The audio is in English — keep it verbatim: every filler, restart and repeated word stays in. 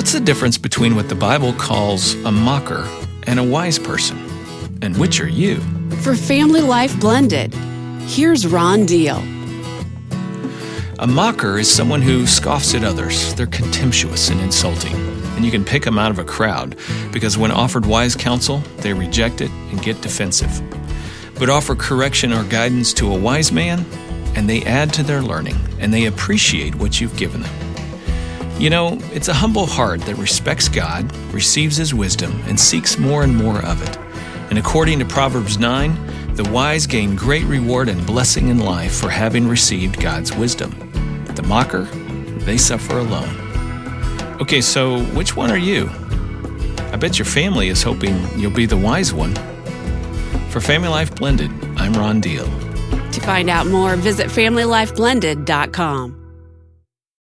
What's the difference between what the Bible calls a mocker and a wise person? And which are you? For Family Life Blended, here's Ron Deal. A mocker is someone who scoffs at others. They're contemptuous and insulting. And you can pick them out of a crowd because when offered wise counsel, they reject it and get defensive. But offer correction or guidance to a wise man, and they add to their learning, and they appreciate what you've given them. You know, it's a humble heart that respects God, receives His wisdom, and seeks more and more of it. And according to Proverbs nine, the wise gain great reward and blessing in life for having received God's wisdom. The mocker, they suffer alone. Okay, so which one are you? I bet your family is hoping you'll be the wise one. For Family Life Blended, I'm Ron Deal. To find out more, visit family life blended dot com.